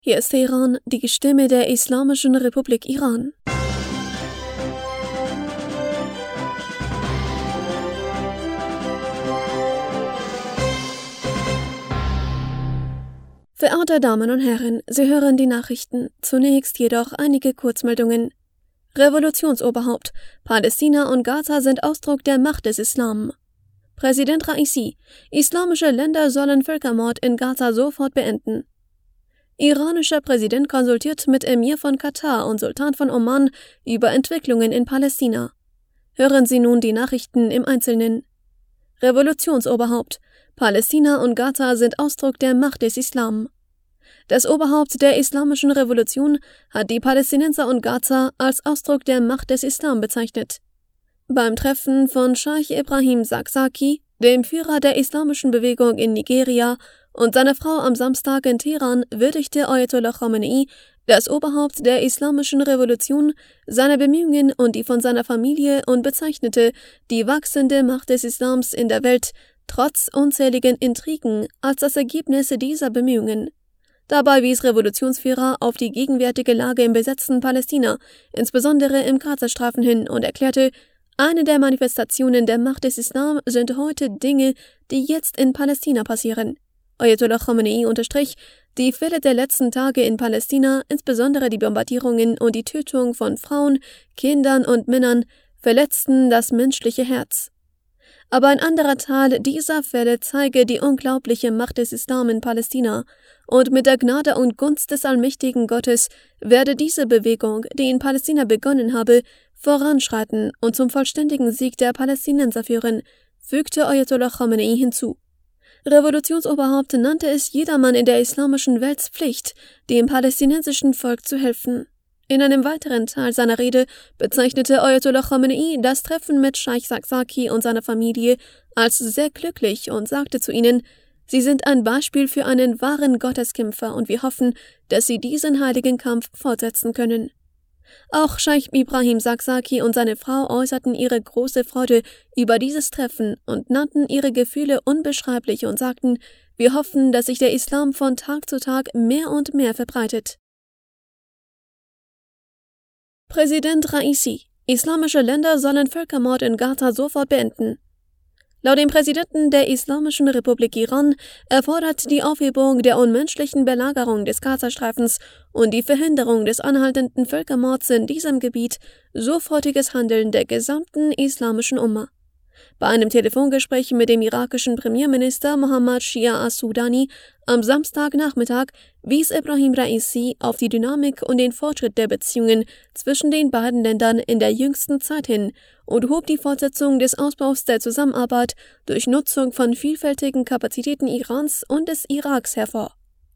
Hier ist Teheran, die Stimme der Islamischen Republik Iran. Verehrte Damen und Herren, Sie hören die Nachrichten. Zunächst jedoch einige Kurzmeldungen. Revolutionsoberhaupt: Palästina und Gaza sind Ausdruck der Macht des Islam. Präsident Raisi: Islamische Länder sollen Völkermord in Gaza sofort beenden. Iranischer Präsident konsultiert mit Emir von Katar und Sultan von Oman über Entwicklungen in Palästina. Hören Sie nun die Nachrichten im Einzelnen. Revolutionsoberhaupt: Palästina und Gaza sind Ausdruck der Macht des Islam. Das Oberhaupt der Islamischen Revolution hat die Palästinenser und Gaza als Ausdruck der Macht des Islam bezeichnet. Beim Treffen von Scheich Ibrahim Zakzaki, dem Führer der islamischen Bewegung in Nigeria, und seiner Frau am Samstag in Teheran würdigte Ayatollah Khamenei, das Oberhaupt der Islamischen Revolution, seine Bemühungen und die von seiner Familie und bezeichnete die wachsende Macht des Islams in der Welt trotz unzähligen Intrigen als das Ergebnis dieser Bemühungen. Dabei wies Revolutionsführer auf die gegenwärtige Lage im besetzten Palästina, insbesondere im Gazastreifen hin, und erklärte, eine der Manifestationen der Macht des Islam sind heute Dinge, die jetzt in Palästina passieren. Ayatollah Khamenei unterstrich, die Fälle der letzten Tage in Palästina, insbesondere die Bombardierungen und die Tötung von Frauen, Kindern und Männern, verletzten das menschliche Herz. Aber ein anderer Teil dieser Fälle zeige die unglaubliche Macht des Islam in Palästina, und mit der Gnade und Gunst des allmächtigen Gottes werde diese Bewegung, die in Palästina begonnen habe, voranschreiten und zum vollständigen Sieg der Palästinenser führen, fügte Ayatollah Khamenei hinzu. Revolutionsoberhaupt nannte es jedermann in der islamischen Welt Pflicht, dem palästinensischen Volk zu helfen. In einem weiteren Teil seiner Rede bezeichnete Ayatollah Khamenei das Treffen mit Scheich Zakzaki und seiner Familie als sehr glücklich und sagte zu ihnen, sie sind ein Beispiel für einen wahren Gotteskämpfer und wir hoffen, dass sie diesen heiligen Kampf fortsetzen können. Auch Scheich Ibrahim Zakzaki und seine Frau äußerten ihre große Freude über dieses Treffen und nannten ihre Gefühle unbeschreiblich und sagten, wir hoffen, dass sich der Islam von Tag zu Tag mehr und mehr verbreitet. Präsident Raisi: Islamische Länder sollen Völkermord in Gaza sofort beenden. Laut dem Präsidenten der Islamischen Republik Iran erfordert die Aufhebung der unmenschlichen Belagerung des Gazastreifens und die Verhinderung des anhaltenden Völkermords in diesem Gebiet sofortiges Handeln der gesamten islamischen Umma. Bei einem Telefongespräch mit dem irakischen Premierminister Mohammad Shia as-Sudani am Samstagnachmittag wies Ebrahim Raisi auf die Dynamik und den Fortschritt der Beziehungen zwischen den beiden Ländern in der jüngsten Zeit hin und hob die Fortsetzung des Ausbaus der Zusammenarbeit durch Nutzung von vielfältigen Kapazitäten Irans und des Iraks hervor.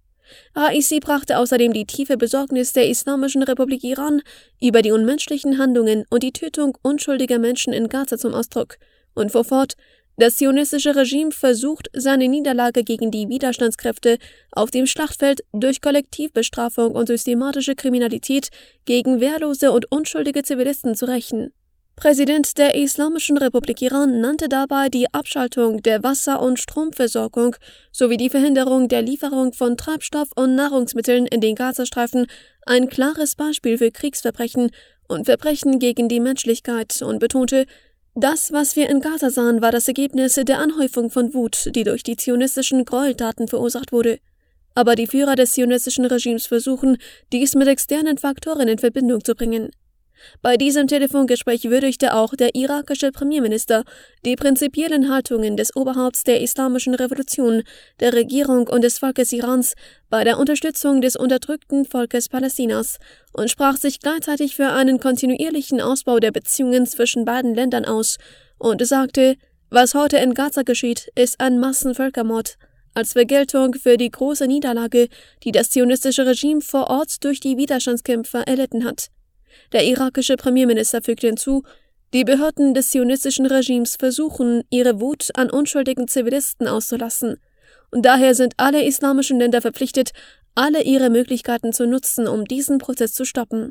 Raisi brachte außerdem die tiefe Besorgnis der Islamischen Republik Iran über die unmenschlichen Handlungen und die Tötung unschuldiger Menschen in Gaza zum Ausdruck und fuhr fort, das zionistische Regime versucht, seine Niederlage gegen die Widerstandskräfte auf dem Schlachtfeld durch Kollektivbestrafung und systematische Kriminalität gegen wehrlose und unschuldige Zivilisten zu rächen. Präsident der Islamischen Republik Iran nannte dabei die Abschaltung der Wasser- und Stromversorgung sowie die Verhinderung der Lieferung von Treibstoff und Nahrungsmitteln in den Gazastreifen ein klares Beispiel für Kriegsverbrechen und Verbrechen gegen die Menschlichkeit und betonte, das, was wir in Gaza sahen, war das Ergebnis der Anhäufung von Wut, die durch die zionistischen Gräueltaten verursacht wurde. Aber die Führer des zionistischen Regimes versuchen, dies mit externen Faktoren in Verbindung zu bringen. Bei diesem Telefongespräch würdigte auch der irakische Premierminister die prinzipiellen Haltungen des Oberhaupts der Islamischen Revolution, der Regierung und des Volkes Irans bei der Unterstützung des unterdrückten Volkes Palästinas und sprach sich gleichzeitig für einen kontinuierlichen Ausbau der Beziehungen zwischen beiden Ländern aus und sagte, was heute in Gaza geschieht, ist ein Massenvölkermord, als Vergeltung für die große Niederlage, die das zionistische Regime vor Ort durch die Widerstandskämpfer erlitten hat. Der irakische Premierminister fügte hinzu, die Behörden des zionistischen Regimes versuchen, ihre Wut an unschuldigen Zivilisten auszulassen. Und daher sind alle islamischen Länder verpflichtet, alle ihre Möglichkeiten zu nutzen, um diesen Prozess zu stoppen.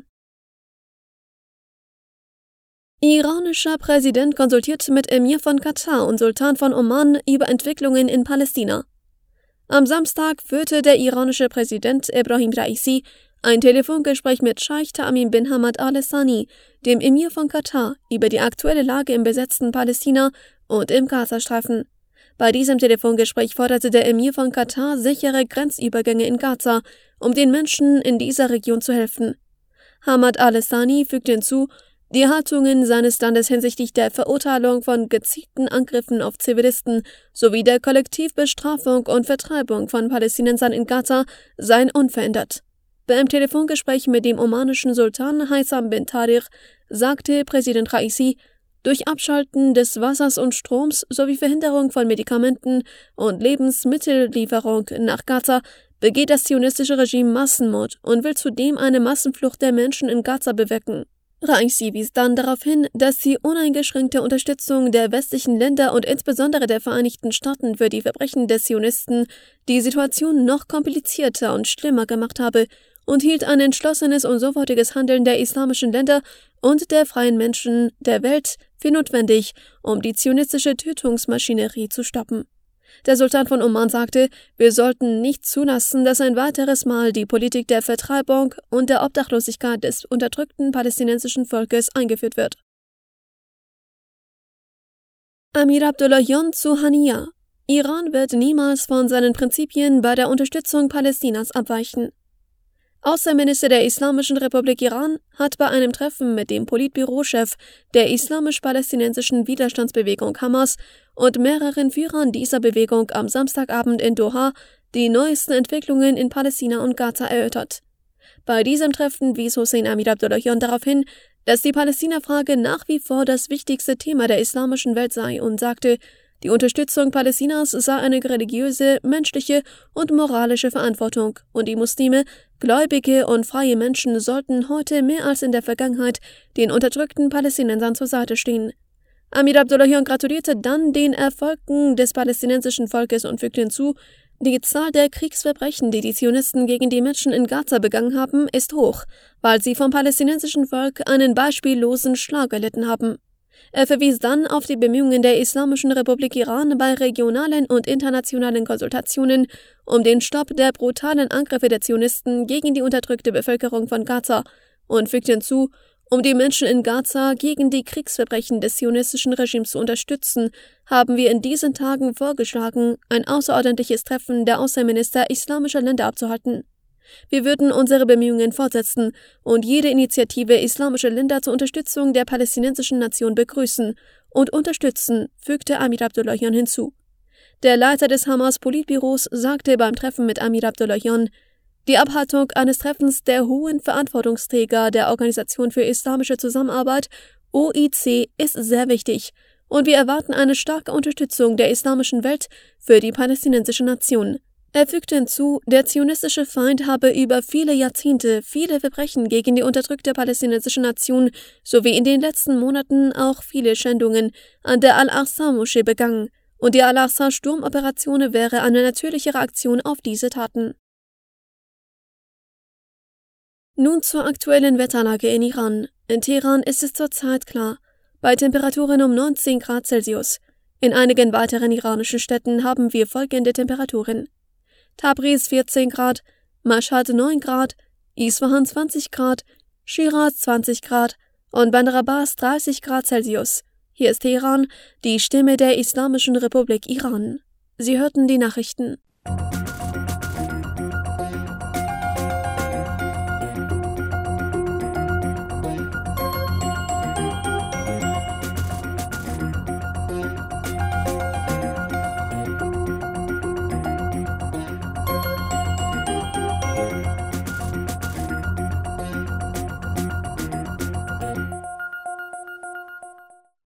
Iranischer Präsident konsultiert mit Emir von Katar und Sultan von Oman über Entwicklungen in Palästina. Am Samstag führte der iranische Präsident Ebrahim Raisi ein Telefongespräch mit Scheich Tamim bin Hamad Al Thani, dem Emir von Katar, über die aktuelle Lage im besetzten Palästina und im Gazastreifen. Bei diesem Telefongespräch forderte der Emir von Katar sichere Grenzübergänge in Gaza, um den Menschen in dieser Region zu helfen. Hamad Al Thani fügte hinzu, die Haltungen seines Landes hinsichtlich der Verurteilung von gezielten Angriffen auf Zivilisten sowie der Kollektivbestrafung und Vertreibung von Palästinensern in Gaza seien unverändert. Beim Telefongespräch mit dem omanischen Sultan Haitham bin Tariq sagte Präsident Raisi, durch Abschalten des Wassers und Stroms sowie Verhinderung von Medikamenten und Lebensmittellieferung nach Gaza begeht das zionistische Regime Massenmord und will zudem eine Massenflucht der Menschen in Gaza bewirken. Raisi wies dann darauf hin, dass die uneingeschränkte Unterstützung der westlichen Länder und insbesondere der Vereinigten Staaten für die Verbrechen des Zionisten die Situation noch komplizierter und schlimmer gemacht habe und hielt ein entschlossenes und sofortiges Handeln der islamischen Länder und der freien Menschen der Welt für notwendig, um die zionistische Tötungsmaschinerie zu stoppen. Der Sultan von Oman sagte, wir sollten nicht zulassen, dass ein weiteres Mal die Politik der Vertreibung und der Obdachlosigkeit des unterdrückten palästinensischen Volkes eingeführt wird. Amir Abdullahian zu Haniya: Iran wird niemals von seinen Prinzipien bei der Unterstützung Palästinas abweichen. Außenminister der Islamischen Republik Iran hat bei einem Treffen mit dem Politbürochef der islamisch-palästinensischen Widerstandsbewegung Hamas und mehreren Führern dieser Bewegung am Samstagabend in Doha die neuesten Entwicklungen in Palästina und Gaza erörtert. Bei diesem Treffen wies Hossein Amir Abdullahian darauf hin, dass die Palästina-Frage nach wie vor das wichtigste Thema der islamischen Welt sei und sagte, die Unterstützung Palästinas sei eine religiöse, menschliche und moralische Verantwortung und die Muslime, gläubige und freie Menschen sollten heute mehr als in der Vergangenheit den unterdrückten Palästinensern zur Seite stehen. Amir Abdullahian gratulierte dann den Erfolgen des palästinensischen Volkes und fügte hinzu, die Zahl der Kriegsverbrechen, die die Zionisten gegen die Menschen in Gaza begangen haben, ist hoch, weil sie vom palästinensischen Volk einen beispiellosen Schlag erlitten haben. Er verwies dann auf die Bemühungen der Islamischen Republik Iran bei regionalen und internationalen Konsultationen um den Stopp der brutalen Angriffe der Zionisten gegen die unterdrückte Bevölkerung von Gaza und fügte hinzu, um die Menschen in Gaza gegen die Kriegsverbrechen des zionistischen Regimes zu unterstützen, haben wir in diesen Tagen vorgeschlagen, ein außerordentliches Treffen der Außenminister islamischer Länder abzuhalten. Wir würden unsere Bemühungen fortsetzen und jede Initiative islamischer Länder zur Unterstützung der palästinensischen Nation begrüßen und unterstützen, fügte Amir Abdullahian hinzu. Der Leiter des Hamas-Politbüros sagte beim Treffen mit Amir Abdullahian, die Abhaltung eines Treffens der hohen Verantwortungsträger der Organisation für Islamische Zusammenarbeit, OIC, ist sehr wichtig und wir erwarten eine starke Unterstützung der islamischen Welt für die palästinensische Nation. Er fügte hinzu, der zionistische Feind habe über viele Jahrzehnte viele Verbrechen gegen die unterdrückte palästinensische Nation sowie in den letzten Monaten auch viele Schändungen an der Al-Aqsa-Moschee begangen und die Al-Aqsa-Sturmoperation wäre eine natürliche Reaktion auf diese Taten. Nun zur aktuellen Wetterlage in Iran. In Teheran ist es zurzeit klar, bei Temperaturen um 19 Grad Celsius. In einigen weiteren iranischen Städten haben wir folgende Temperaturen: Tabriz 14 Grad, Mashhad 9 Grad, Isfahan 20 Grad, Shiraz 20 Grad und Bandar Abbas 30 Grad Celsius. Hier ist Teheran, die Stimme der Islamischen Republik Iran. Sie hörten die Nachrichten.